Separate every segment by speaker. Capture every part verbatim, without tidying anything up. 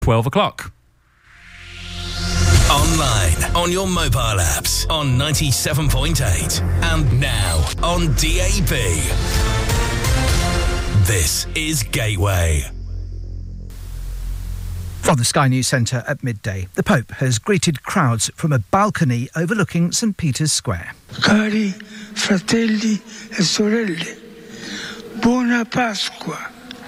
Speaker 1: twelve o'clock.
Speaker 2: Online, on your mobile apps, on ninety-seven point eight, and now on D A B. This is Gateway.
Speaker 3: From the Sky News Centre at midday, the Pope has greeted crowds from a balcony overlooking St Peter's Square.
Speaker 4: Cari fratelli e sorelle, buona Pasqua.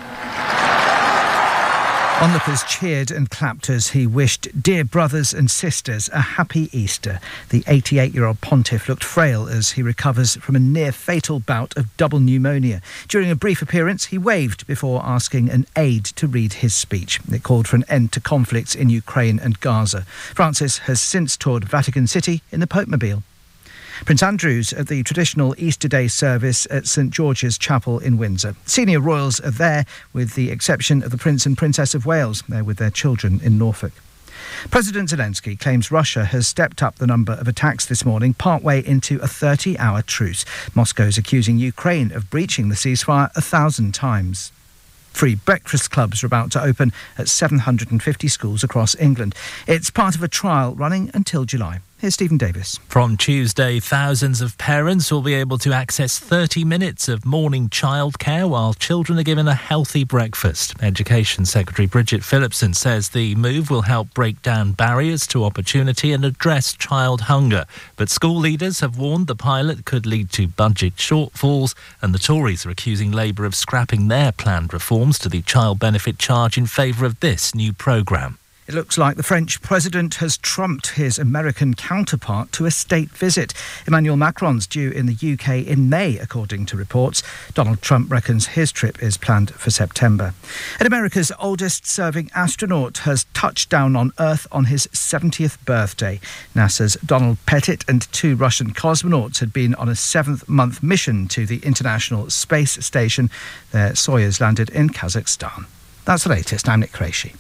Speaker 3: Onlookers cheered and clapped as he wished dear brothers and sisters a happy Easter. The eighty-eight-year-old pontiff looked frail as he recovers from a near-fatal bout of double pneumonia. During a brief appearance, he waved before asking an aide to read his speech. It called for an end to conflicts in Ukraine and Gaza. Francis has since toured Vatican City in the Popemobile. Prince Andrew's at the traditional Easter Day service at St George's Chapel in Windsor. Senior royals are there, with the exception of the Prince and Princess of Wales. They're with their children in Norfolk. President Zelensky claims Russia has stepped up the number of attacks this morning, partway into a thirty-hour truce. Moscow's accusing Ukraine of breaching the ceasefire a thousand times. Free breakfast clubs are about to open at seven hundred fifty schools across England. It's part of a trial running until July. Here's Stephen Davis.
Speaker 5: From Tuesday, thousands of parents will be able to access thirty minutes of morning childcare while children are given a healthy breakfast. Education Secretary Bridget Phillipson says the move will help break down barriers to opportunity and address child hunger. But school leaders have warned the pilot could lead to budget shortfalls, and the Tories are accusing Labour of scrapping their planned reforms to the child benefit charge in favour of this new programme.
Speaker 3: It looks like the French president has trumped his American counterpart to a state visit. Emmanuel Macron's due in the U K in May, according to reports. Donald Trump reckons his trip is planned for September. And America's oldest serving astronaut has touched down on Earth on his seventieth birthday. NASA's Donald Pettit and two Russian cosmonauts had been on a seventh-month mission to the International Space Station. Their Soyuz landed in Kazakhstan. That's the latest. I'm Nick Qureshi.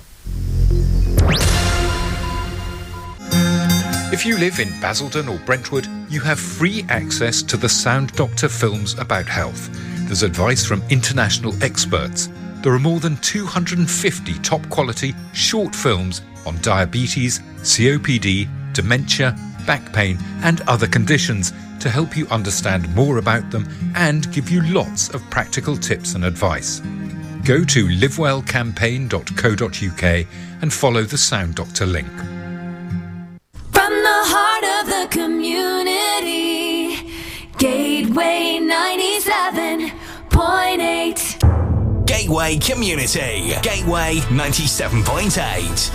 Speaker 6: If you live in Basildon or Brentwood, you have free access to the Sound Doctor films about health. There's advice from international experts. There are more than two hundred fifty top-quality short films on diabetes, C O P D, dementia, back pain and other conditions to help you understand more about them and give you lots of practical tips and advice. Go to livewell campaign dot co dot uk and follow the Sound Doctor link.
Speaker 7: From the heart of the community, Gateway ninety-seven point eight.
Speaker 2: Gateway Community. Gateway ninety-seven point eight.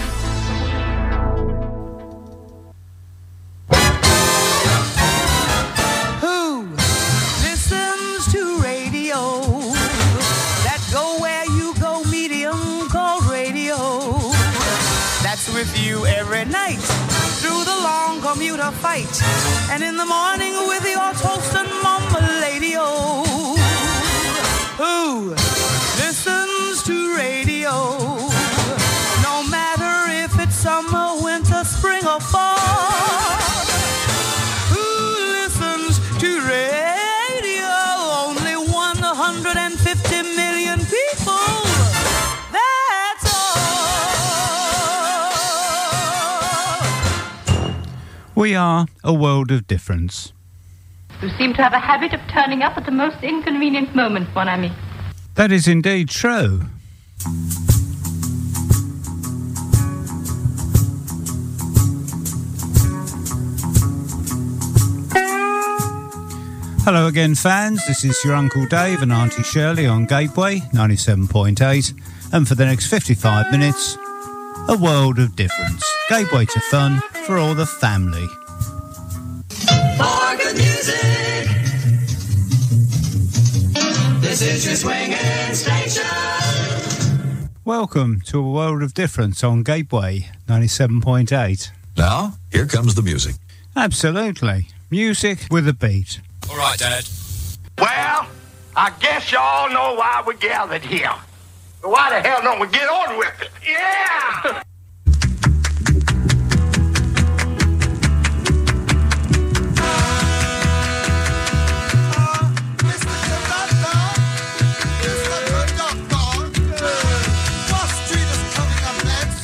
Speaker 8: Who listens to radio? That go where you go, medium called radio. That's with you every night through the long commuter fight, and in the morning with your toast and mama lady. Oh, who listens to radio? No matter if it's summer, winter, spring or fall. Who listens to radio? Only one hundred fifty million people. That's all.
Speaker 9: We are a world of difference.
Speaker 10: You seem to have a habit of turning up at the most inconvenient moment, mon ami.
Speaker 9: That is indeed true. Hello again, fans. This is your Uncle Dave and Auntie Shirley on Gateway ninety-seven point eight. And for the next fifty-five minutes, a world of difference. Gateway to fun for all the family.
Speaker 7: For good music, this is your swinging station.
Speaker 9: Welcome to a world of difference on Gateway ninety-seven point eight.
Speaker 11: Now, here comes the music.
Speaker 9: Absolutely. Music with a beat.
Speaker 11: All right, Dad.
Speaker 12: Well, I guess y'all know why we gathered here. But why the hell don't we get on with it? Yeah!
Speaker 13: Wall Street is coming up next.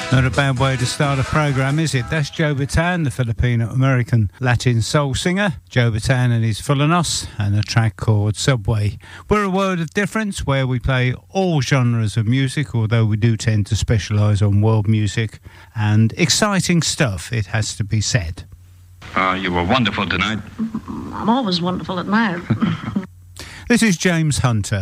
Speaker 9: Not a bad way to start a programme, is it? That's Joe Bataan, the Filipino-American Latin soul singer. Joe Bataan and his Fulanos, and a track called Subway. We're a world of difference, where we play all genres of music, although we do tend to specialise on world music and exciting stuff, it has to be said.
Speaker 1: Uh, you were wonderful tonight.
Speaker 13: I'm always wonderful at night.
Speaker 9: This is James Hunter.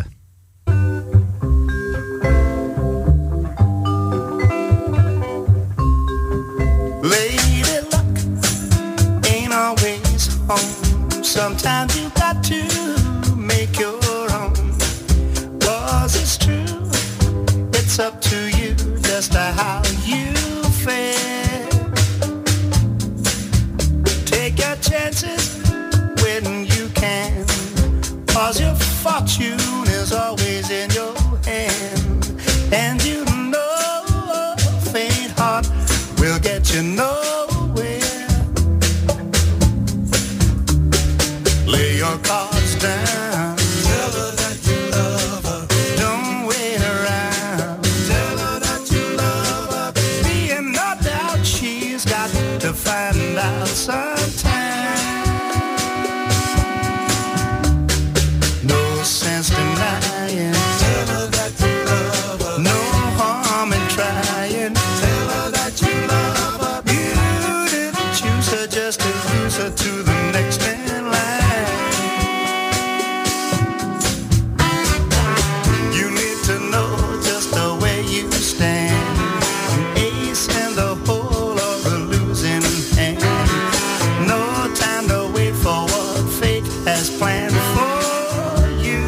Speaker 14: Lady luck ain't always home. Sometimes you got to make your own. 'Cause it's true, it's up to you just how you fare. Take your chances when you can, 'cause your fortune is always in your hand. And you know a faint heart will get you nowhere. Lay your cards down. Tell her that you love her. Don't wait around. Tell her that you love her. Be in no doubt she's got to find out sometime. No sense denying. Tell her that you love her. No harm in trying. Tell her that you love her. You didn't choose her just to lose her to the next in line. You need to know just the way you stand. An ace in the hole or a losing hand. No time to wait for what fate has planned for you.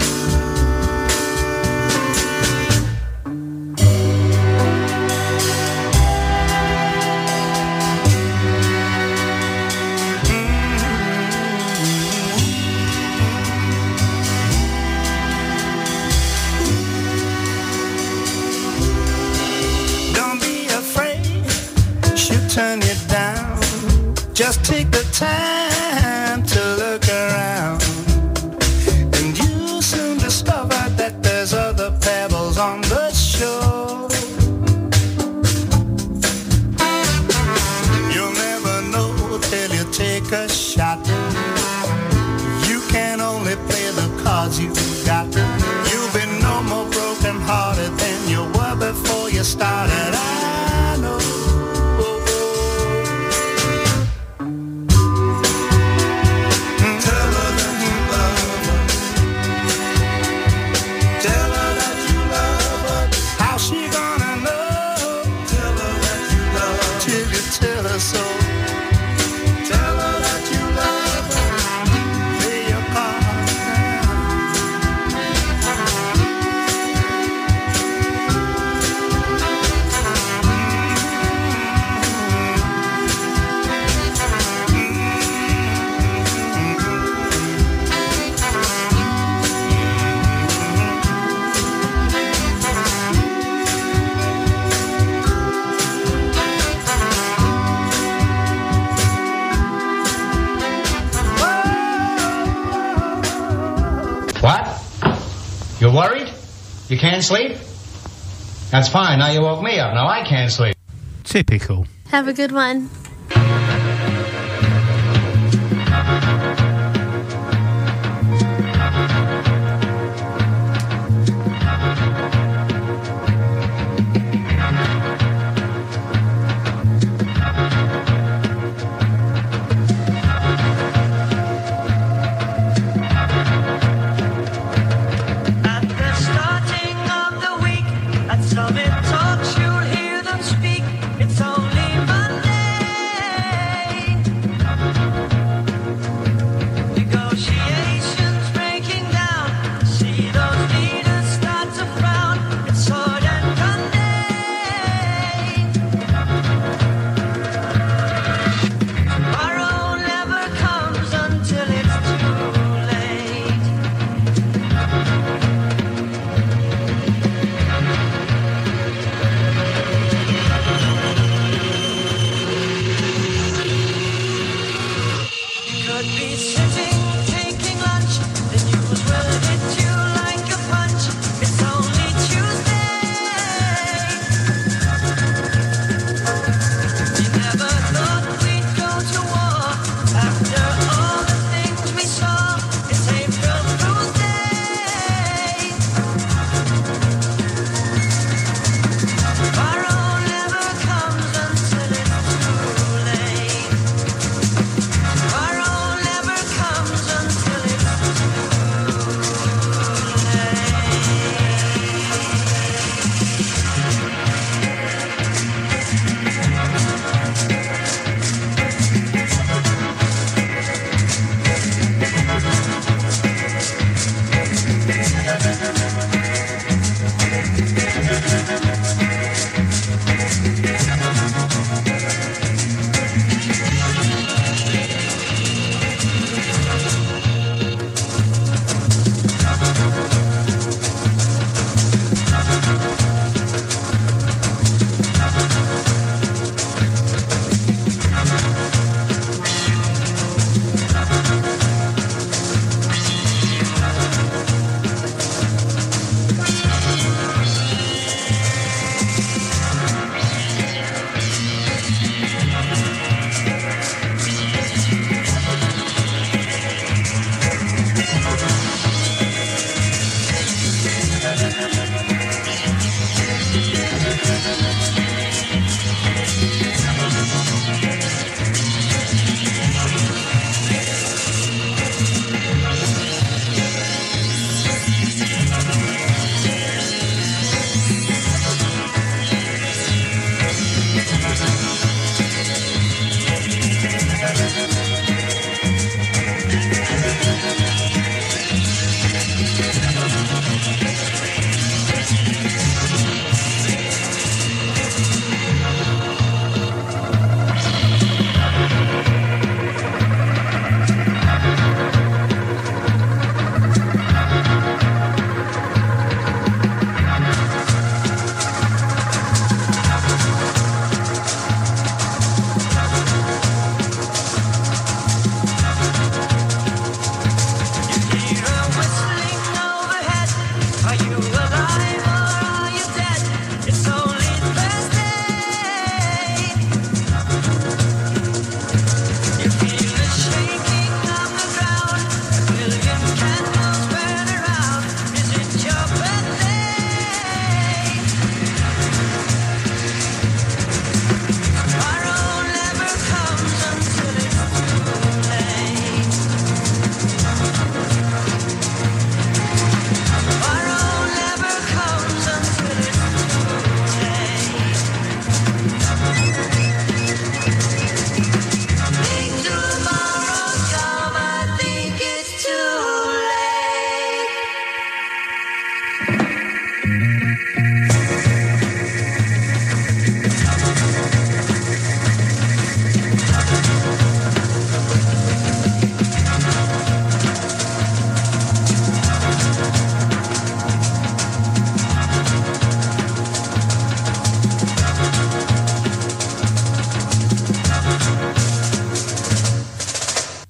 Speaker 14: Don't be afraid, she'll turn you down. Just take the time to look around, and you'll soon discover that there's other pebbles on the shore. You'll never know till you take a shot. You can only play the cards you got. You'll be no more broken hearted than you were before you started. I know. Tell her that you love her. Tell her that you love her. How's she gonna know? Tell her that you love her till you tell her so. Tell her that you love her. Lay your cards
Speaker 15: What? You're worried? You can't sleep? That's fine. Now you woke me up. Now I can't sleep.
Speaker 9: Typical.
Speaker 16: Have a good one.
Speaker 8: At the starting of the week, at Summit Talks, you'll hear them speak. It's only Monday. Negotiations breaking down. See those leaders start to frown. It's sword and gunday. Tomorrow never comes until it's too late.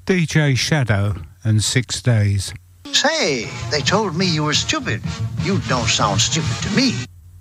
Speaker 9: D J Shadow and Six Days.
Speaker 16: Say, they told me you were stupid. You don't sound stupid to me.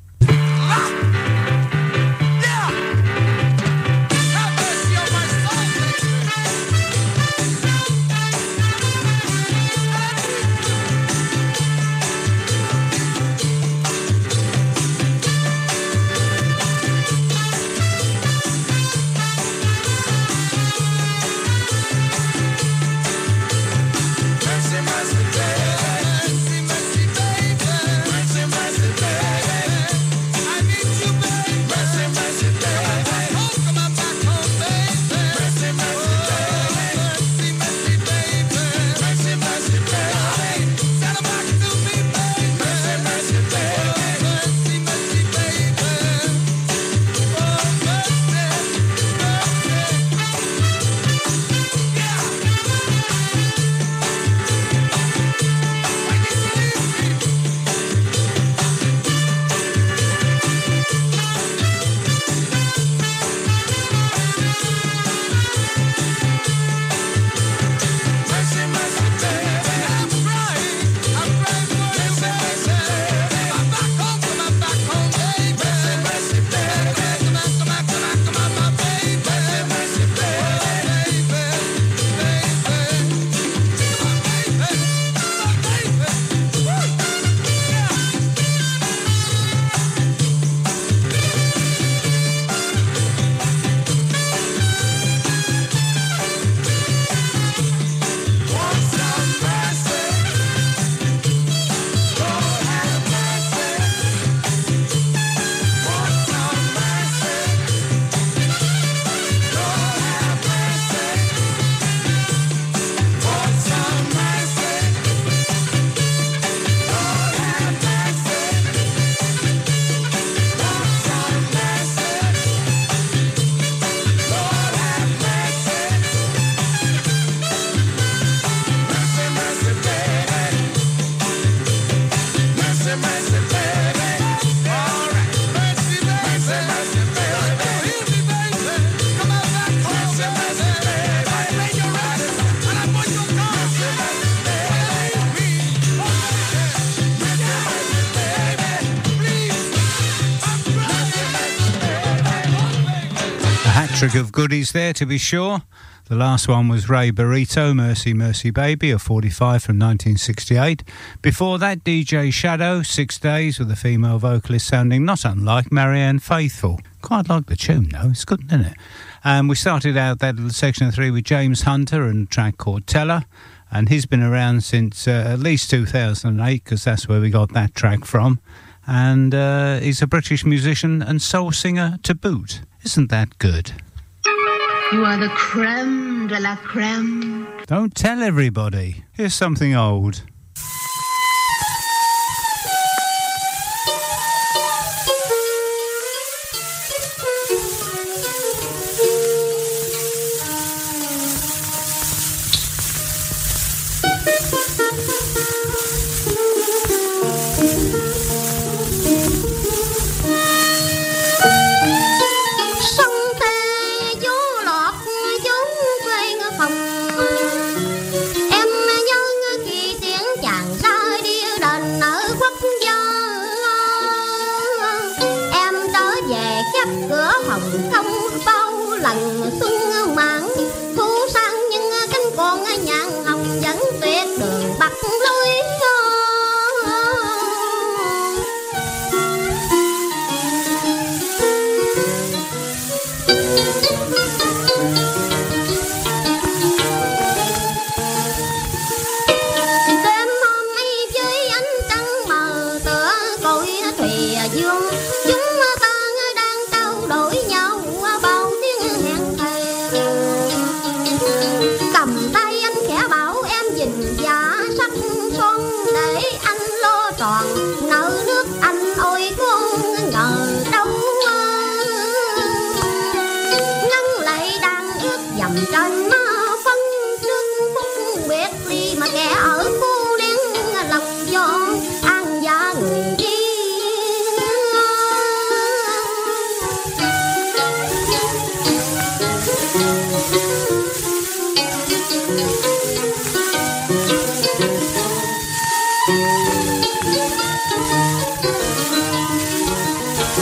Speaker 9: Trick of goodies there, to be sure. The last one was Ray Burrito, Mercy Mercy Baby, a forty-five from nineteen sixty-eight. Before that, D J Shadow, Six Days, with a female vocalist sounding not unlike Marianne Faithfull. Quite like the tune, though. It's good, isn't it? And we started out that little section of three with James Hunter and a track called Teller. And he's been around since uh, at least two thousand eight, because that's where we got that track from. And uh, he's a British musician and soul singer to boot. Isn't that good?
Speaker 13: You are the creme de la creme.
Speaker 9: Don't tell everybody. Here's something old.
Speaker 17: Dương ta đang trao đổi nhau bao tiếng hẹn thề.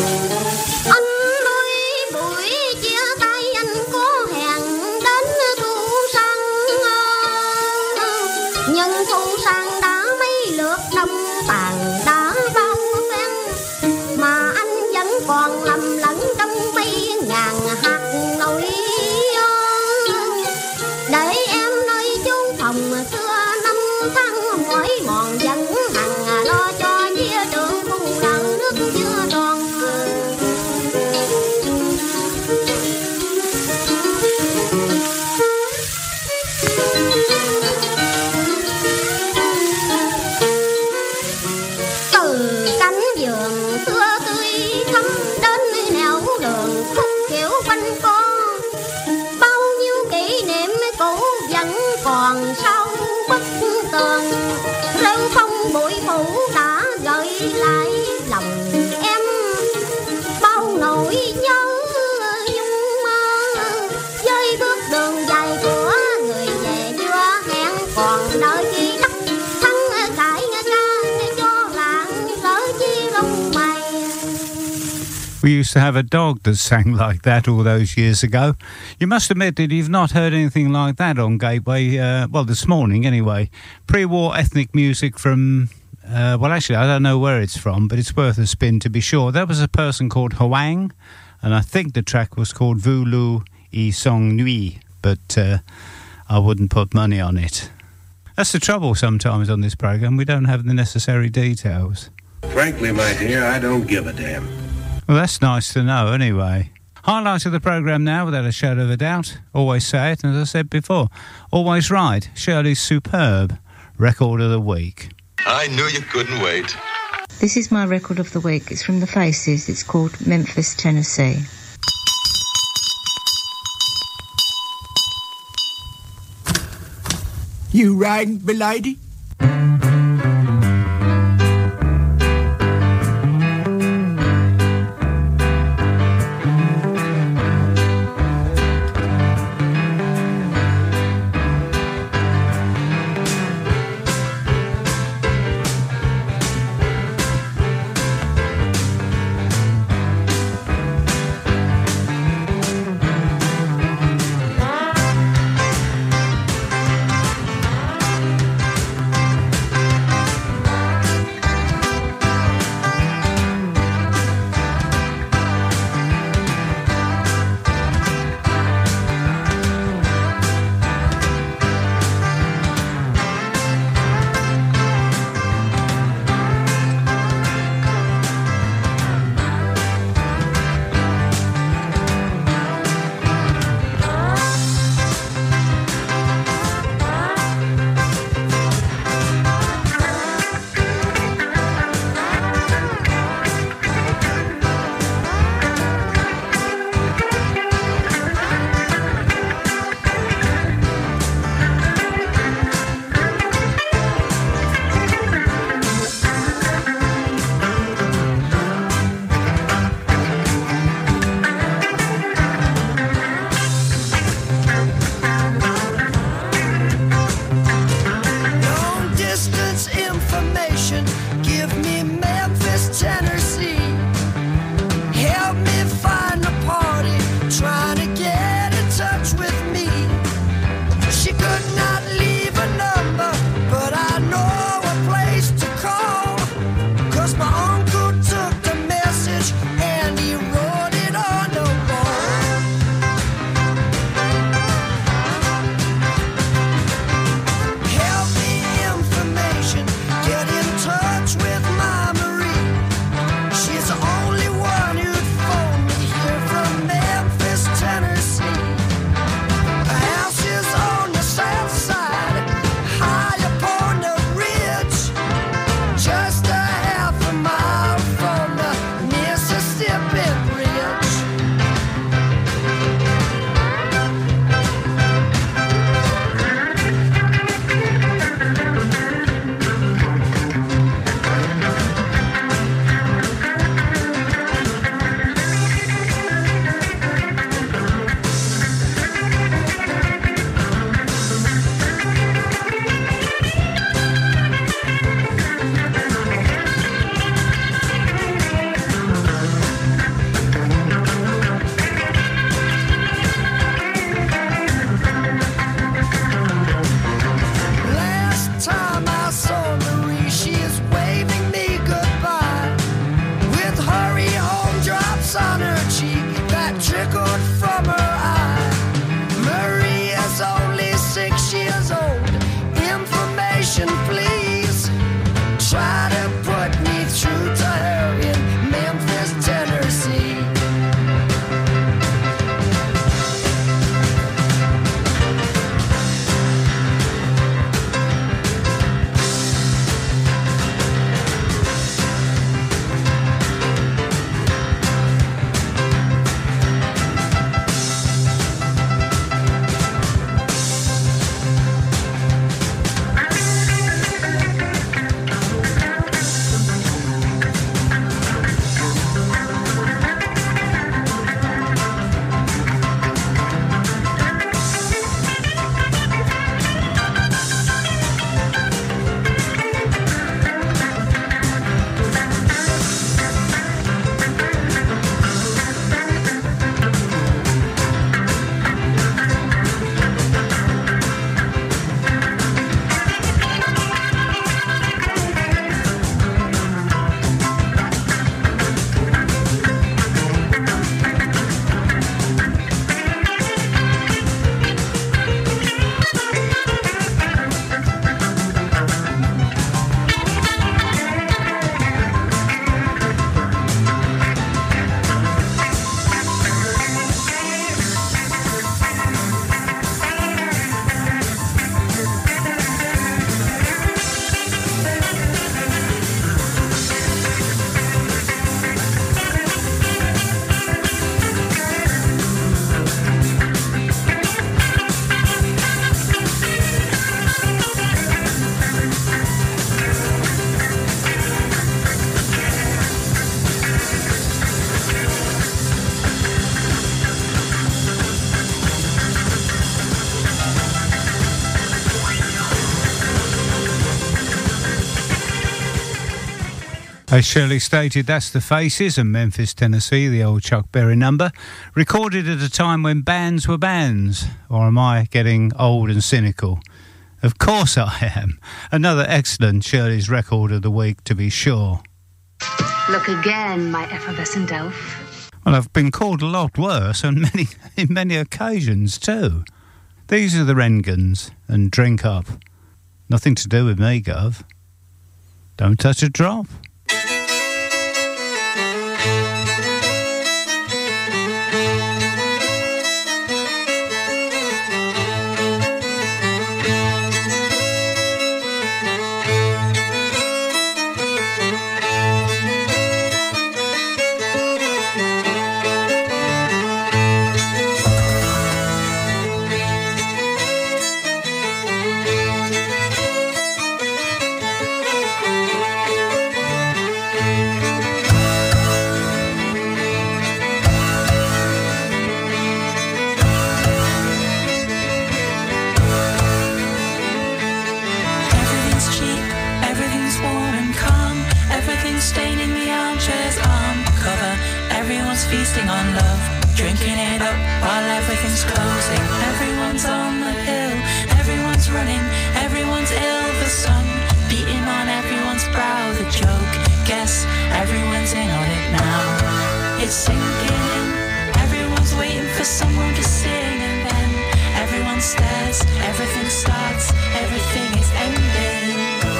Speaker 17: Anh ơi buổi chia tay anh có hẹn đến thu sang, nhưng thu sang đã mấy lượt năm tàn đã bao phen, mà anh vẫn còn lầm lẫn trong mấy ngàn hạt nỗi. Để em nơi chốn phòng xưa năm tháng mỏi mòn vẫn hằng lo cho chia đường cùng nợ nước chưa tròn. Từ cánh vườn xưa tươi thắm đến nẻo đường khúc kiểu quanh co, bao nhiêu kỷ niệm cũ vẫn còn sau bức tường. Rêu phong bụi phủ đã gợi lại lòng em bao nỗi nhớ nhung mơ, với bước đường dài của người về chưa hẹn còn đợi khi đất thắng cãi ca cho làng lỡ chi lông mày.
Speaker 9: We used to have a dog that sang like that all those years ago. You must admit that you've not heard anything like that on Gateway, uh, well, this morning anyway. Pre-war ethnic music from, uh, well, actually, I don't know where it's from, but it's worth a spin to be sure. There was a person called Hwang, and I think the track was called Voulou y Song Nui, but uh, I wouldn't put money on it. That's the trouble sometimes on this programme. We don't have the necessary details.
Speaker 18: Frankly, my dear, I don't give a damn.
Speaker 9: Well, that's nice to know, anyway. Highlight of the programme now, without a shadow of a doubt. Always say it, and as I said before, always right. Shirley's superb record of the week.
Speaker 11: I knew you couldn't wait.
Speaker 19: This is my record of the week. It's from The Faces. It's called Memphis, Tennessee.
Speaker 20: You riding, belady?
Speaker 9: As Shirley stated, that's The Faces and Memphis, Tennessee, the old Chuck Berry number, recorded at a time when bands were bands. Or am I getting old and cynical? Of course I am. Another excellent Shirley's Record of the Week, to be sure.
Speaker 13: Look again, my effervescent elf.
Speaker 9: Well, I've been called a lot worse on many, in many occasions too. These are the Rengans and Drink Up. Nothing to do with me, Gov. Don't touch a drop.
Speaker 7: Feasting on love, drinking it up while everything's closing. Everyone's on the hill, everyone's running, everyone's ill. The sun beating on everyone's brow. The joke, guess everyone's in on it now. It's sinking in, everyone's waiting for someone to sing. And then everyone stares, everything starts, everything is ending.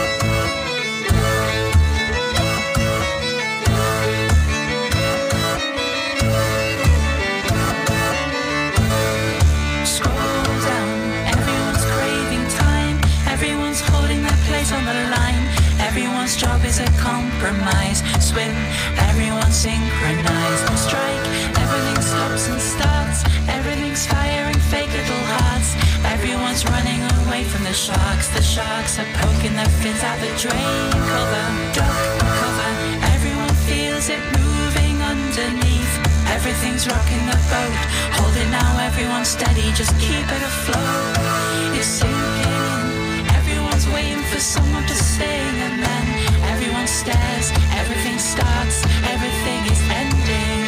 Speaker 7: On the line, everyone's job is a compromise. Swim, everyone synchronized. Strike, everything stops and starts. Everything's firing fake little hearts. Everyone's running away from the sharks. The sharks are poking their fins out the drain. Cover, duck, cover. Everyone feels it moving underneath. Everything's rocking the boat. Hold it now, everyone steady. Just keep it afloat. It's sinking. Everyone's waiting for someone to sing, and then everyone stares, everything starts, everything is ending.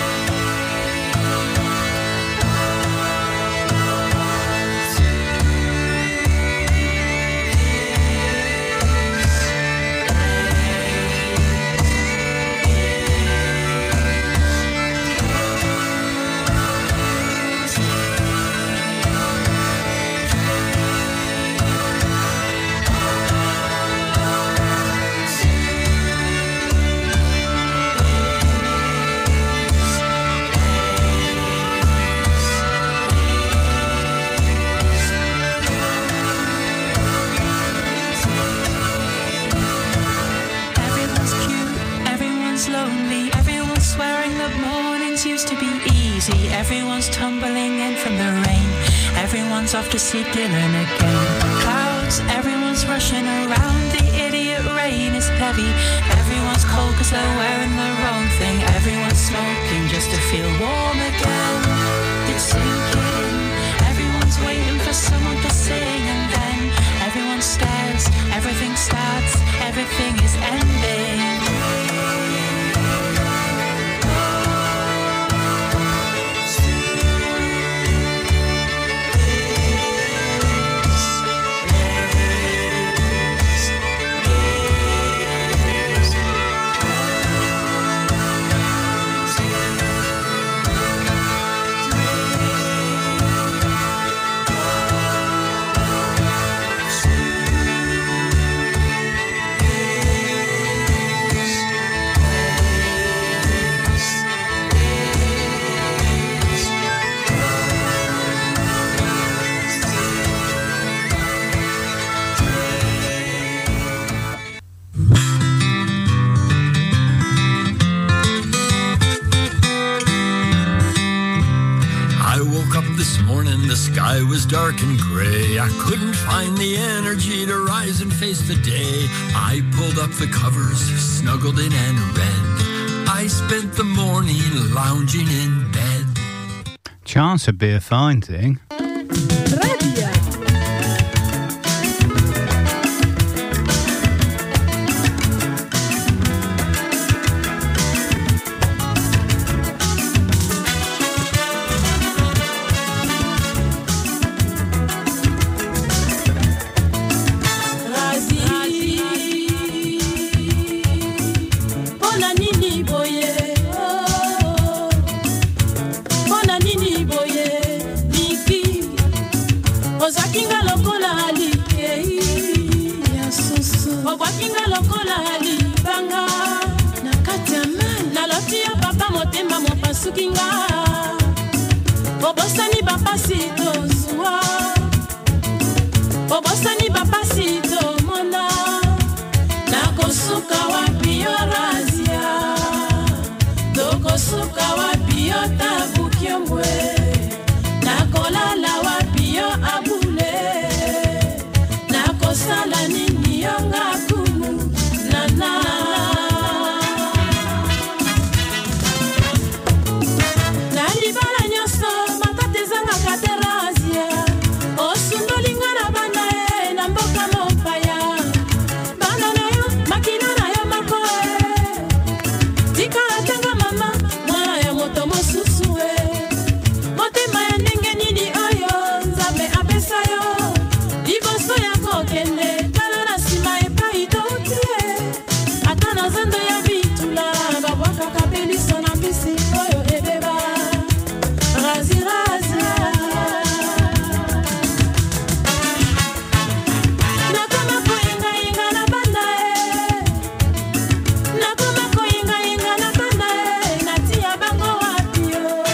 Speaker 7: Everyone's tumbling in from the rain. Everyone's off to see Dylan again. Clouds, everyone's rushing around. The idiot rain is heavy. Everyone's cold cause they're wearing the wrong thing. Everyone's smoking just to feel warm again. It's sinking. Everyone's waiting for someone to sing. And then everyone stares. Everything starts. Everything is ending.
Speaker 21: The sky was dark and gray. I couldn't find the energy to rise and face the day. I pulled up the covers, snuggled in and read. I spent the morning lounging in bed.
Speaker 9: Chance would be a fine thing.
Speaker 4: Ozakinga lokola alikei ya susu Obwakinga lokola alibanga Nakati ya mani Naloti ya papa motema mopasukinga Obosani bapasi tozua Obosani bapasi tomona Nakosuka wapi yo razia Dokosuka wapi yo tabukiomwe Nakolala wapi yo abule Nakosala nini yo ngakunu Nana Nalibala nyoso matate zanga katerazia Osundolinga na bana e na mboka mopaya Bana na yo makina na yo makoe Tika atenga mama mwana ya moto mosusu e Motema ya ndenge nini oyo Nzambe apesa yo Liboso ya kokende Tala na sima epai toutie Ata na zando ya bitula Babwaka kapeliso na mbisi oyo ebeba Razi razi Nakoma koinga inga na banda e Nakoma koinga inga na banda e Natia bango wapi yo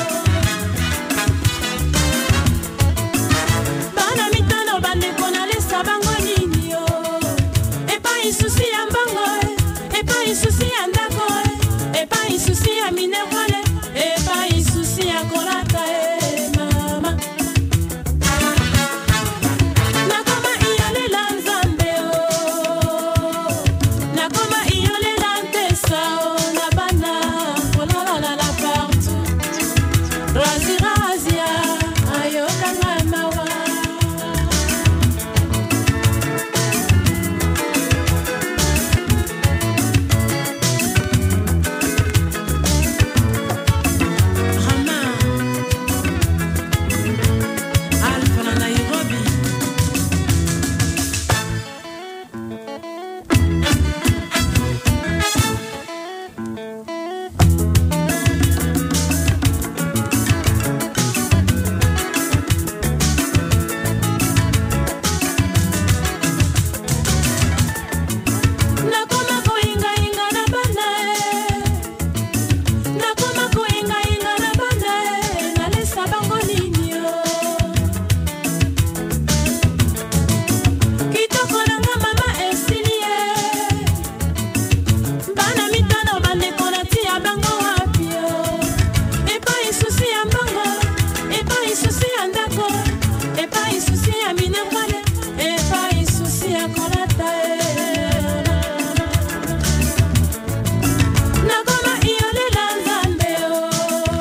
Speaker 4: Bana mitano bandeko nalesa bango nini yo Epa isusi ya mbango e Epa isusi ya ndako e Epa isusi ya minerale Epa isusi ya kolata e mama Nakoma iyolela nzambe o Nakoma iyolela ntesa o Na bana kolalala la partout Razi razia ayokanga mawa Rama Alpha na Nairobi Nakoma koinga inga na banda e Nakoma koinga inga na banda e Nalesa bango nini yo Kitoko nanga mama esili e Bana mitano bandeko natia bango wapi yo Epa isusi ya mbango Epa isusi ya ndako Epa isusi ya minerale Epa isusi ya kolata e Nakoma iyolela nzambe o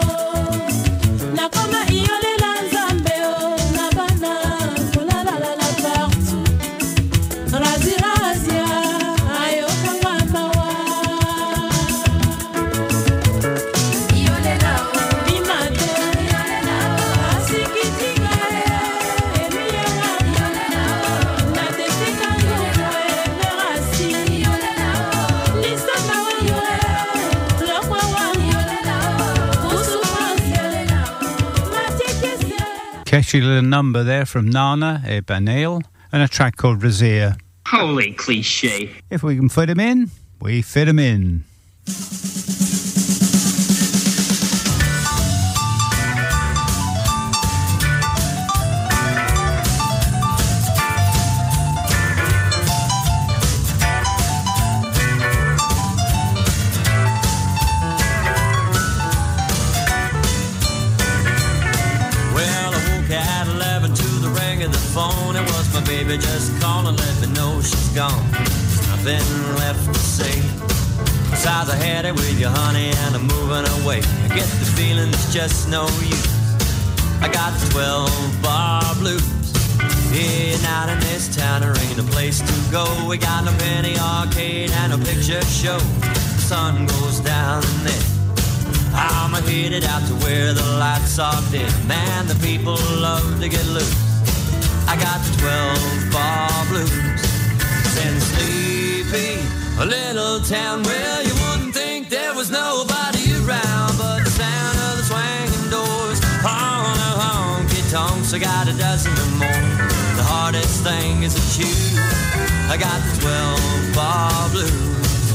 Speaker 4: Nakoma iyolela nzambe o Na bana kolalala la partout Razi razia ayokanga mawa Iyolela o Bimate Iyolela o Asikitika e Emiyenga Iyolela o Natesika ngokwe Merasi Iyolela o Lisaka wanyo e Lokwa wanyo o Usufransi Iyolela o Matikese
Speaker 9: Catchy little number there from Nana Ebanil and a track called Razia.
Speaker 22: Holy cliche.
Speaker 9: If we can fit him in, we fit him in.
Speaker 23: Well, I woke at eleven to the ring of the phone. It was my baby just calling, let me know she's gone. There's nothing left to say. Besides, I had it with you, honey, and I'm moving away. I get the feeling it's just no use. I got the twelve bar blues. Yeah, now in this town there ain't a place to go. We got no penny arcade and no picture show. The sun goes down there. I'm headed out to where the lights are dim. Man, the people love to get loose. I got the twelve bar blues. In sleepy, a little town where you wouldn't think there was nobody around, but the sound of the swinging doors on a honky tonk tongues, I got a dozen or more. The hardest thing is to choose. I got the twelve bar blues.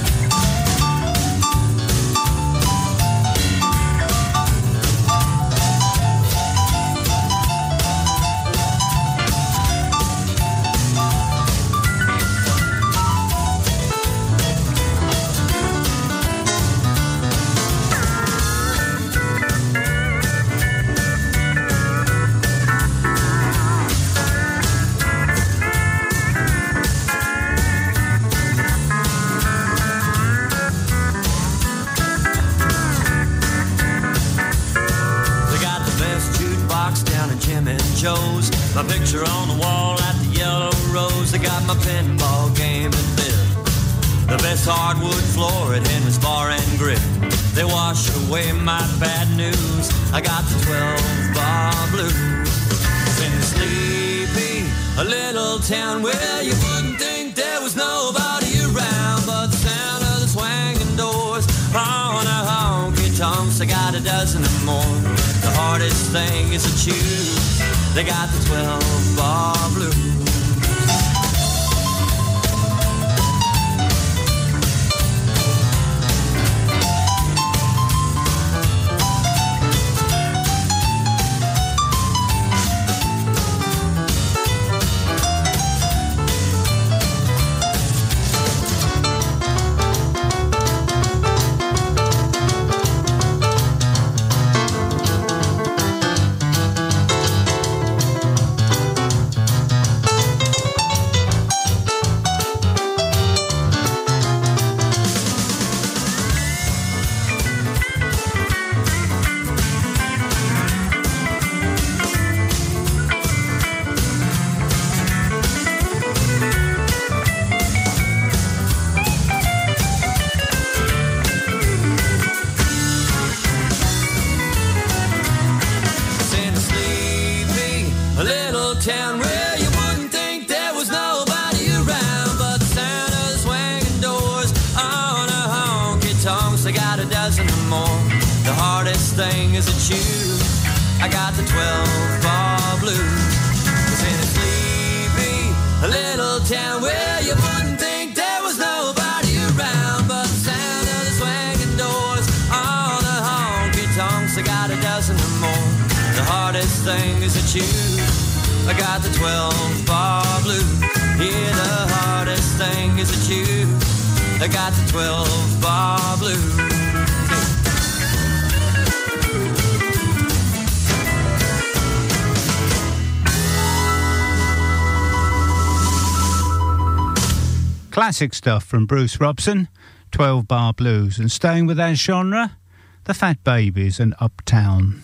Speaker 23: Joe's, my picture on the wall at the Yellow Rose. I got my pinball game in fifth. The best hardwood floor at Henry's Bar and Grill. They wash away my bad news. I got the twelve bar blues. In sleepy, a little town where you wouldn't think there was nobody around, but the sound of the swinging doors on a honky tonks. I got a dozen or more. The hardest thing is to choose. They got the twelve bar blues. Thing is a choose. I got the twelve bar blues. It's in a sleepy, a little town where you wouldn't think there was nobody around, but the sound of the swinging doors, all the honky tonks. I got a dozen or more. The hardest thing is to choose. I got the twelve bar blues. Yeah, the hardest thing is to choose. I got the twelve bar blues.
Speaker 9: Classic stuff from Bruce Robson, twelve bar blues, and staying with that genre, the Fat Babies and Uptown.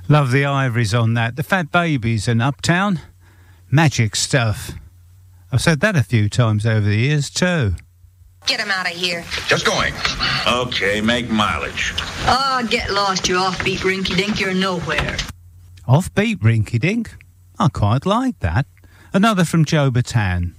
Speaker 9: Love the Ivories on that. The Fat Babies and Uptown. Magic stuff. I've said that a few times over the years too.
Speaker 3: Get him out of here.
Speaker 11: Just going. Okay, make mileage.
Speaker 3: Oh, get lost, you offbeat rinky-dink. You're nowhere.
Speaker 9: Offbeat Rinky Dink? I quite like that. Another from Joe Bataan.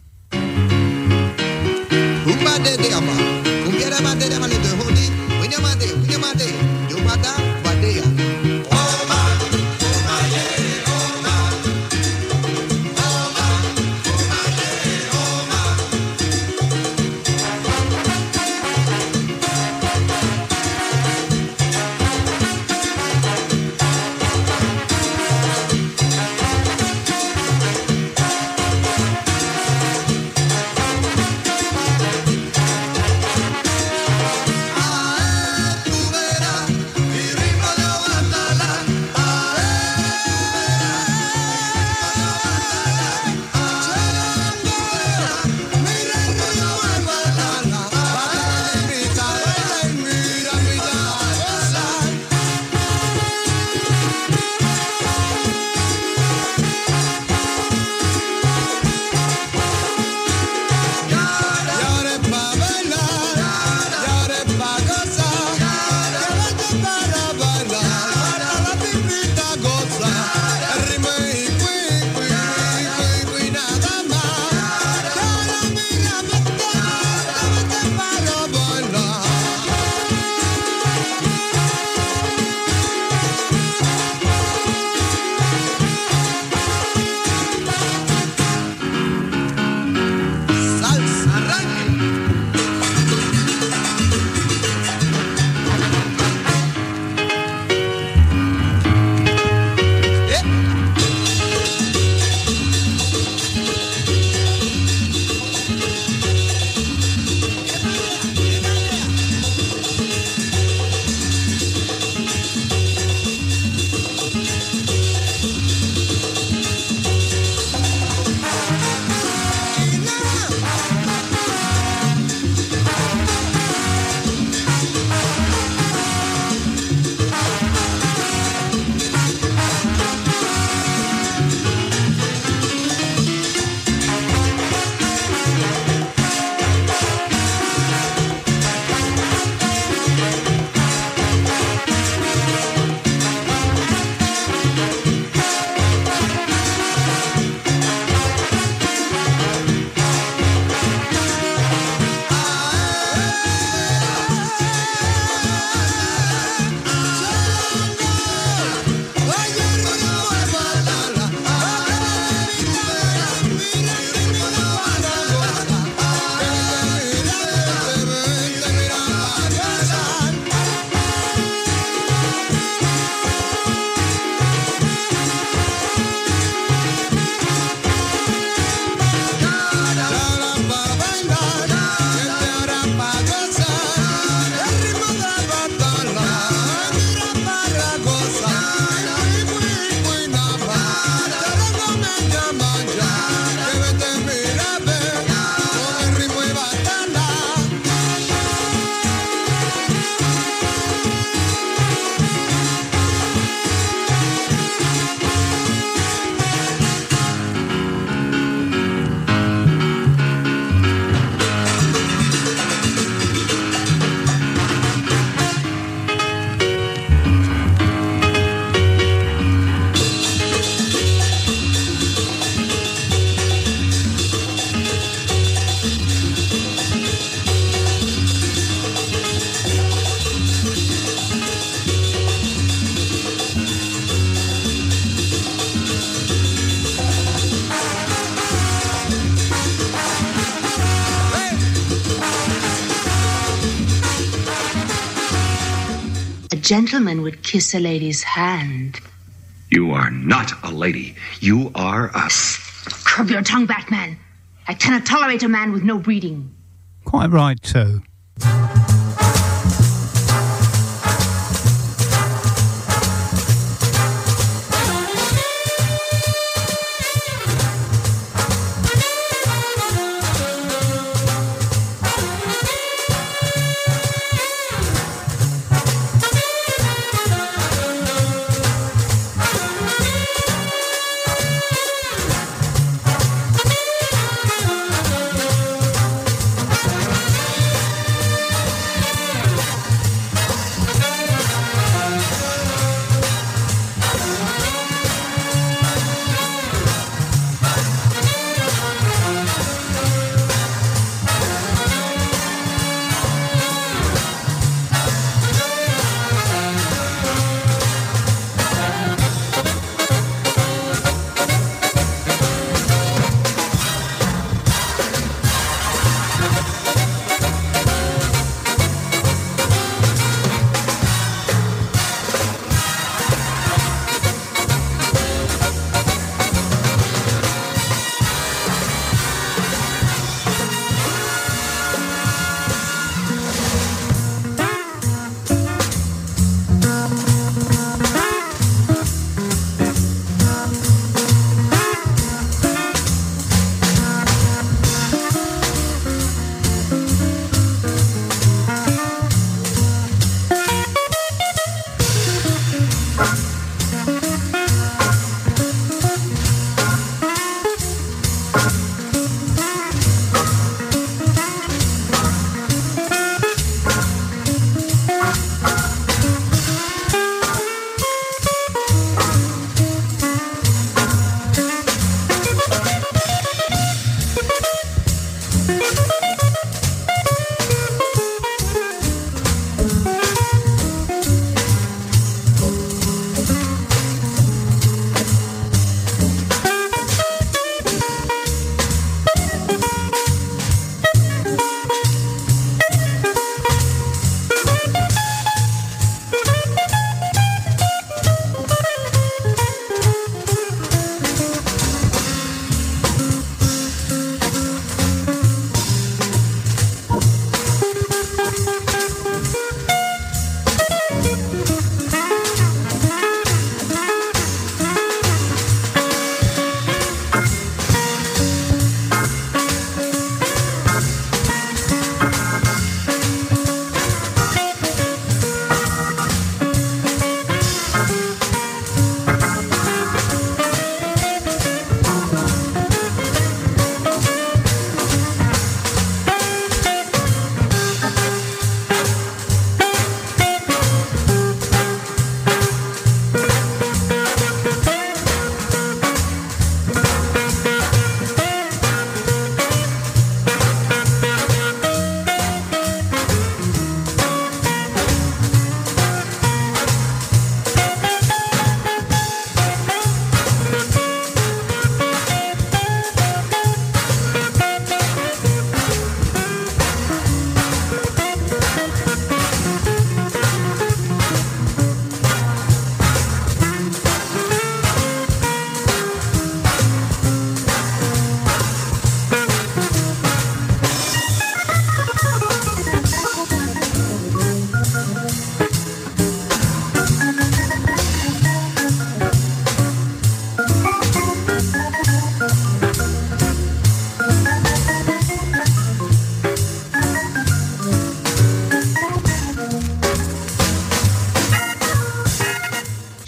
Speaker 13: Gentleman would kiss a lady's hand.
Speaker 18: You are not a lady. You are a...
Speaker 13: Curb your tongue, Batman. I cannot tolerate a man with no breeding.
Speaker 9: Quite right, too.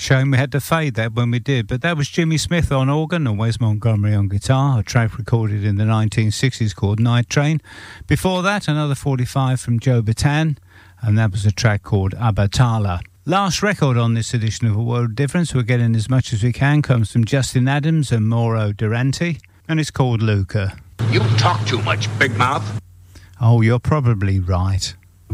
Speaker 9: shame we had to fade that when we did. But that was Jimmy Smith on organ and Wes Montgomery on guitar, a track recorded in the nineteen sixties called Night Train. Before that, another forty-five from Joe Bataan, and that was a track called Abatala. Last record on this edition of A World of Difference, we're getting as much as we can, comes from Justin Adams and Mauro Durante, and it's called Luca.
Speaker 12: You talk too much, big mouth.
Speaker 9: Oh, you're probably right.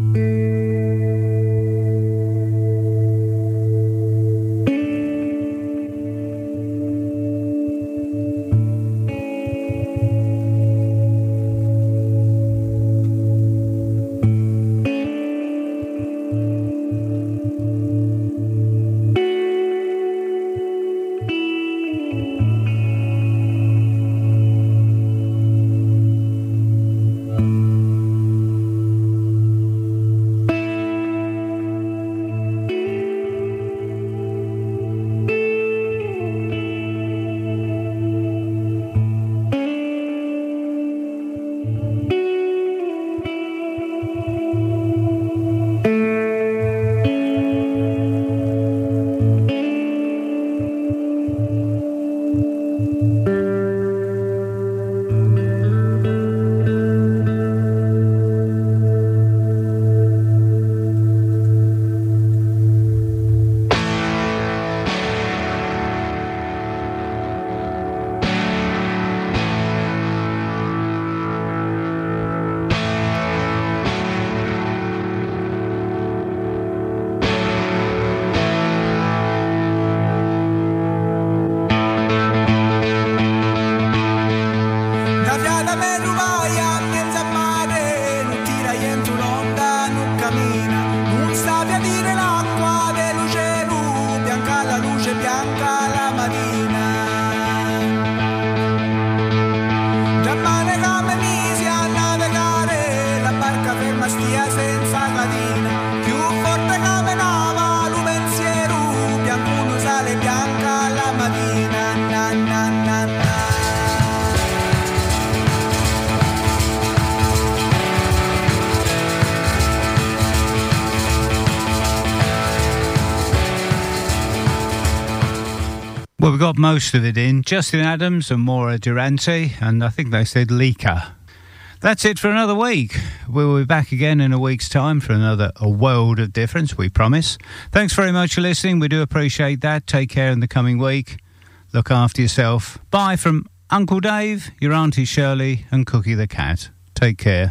Speaker 9: Well, we got most of it in. Justin Adams and Mauro Durante, and I think they said Lika. That's it for another week. We'll be back again in a week's time for another A World of Difference, we promise. Thanks very much for listening. We do appreciate that. Take care in the coming week. Look after yourself. Bye from Uncle Dave, your Auntie Shirley, and Cookie the cat. Take care.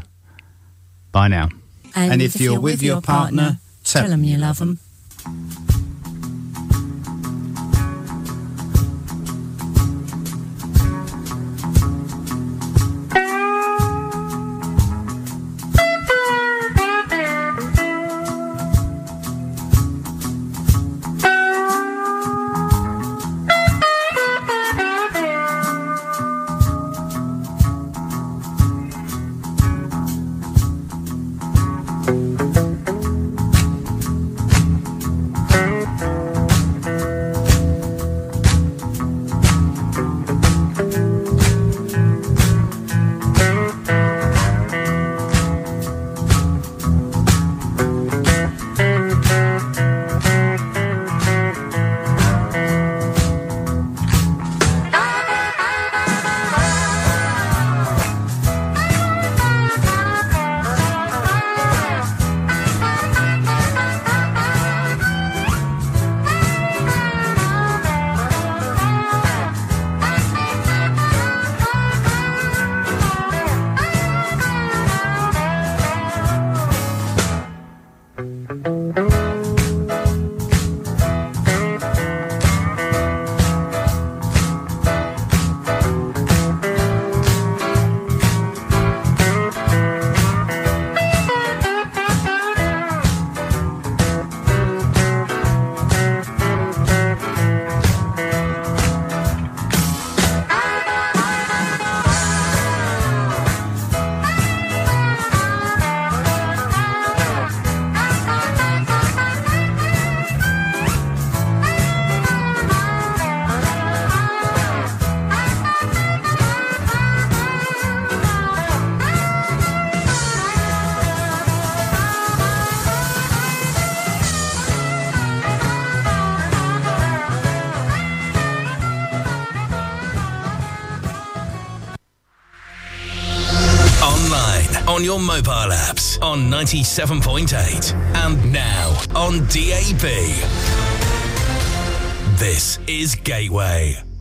Speaker 9: Bye now.
Speaker 2: And, and if, if you're, you're with, with your partner, partner tell them you love them.
Speaker 5: on your mobile apps on ninety-seven point eight and now on D A B. This is Gateway.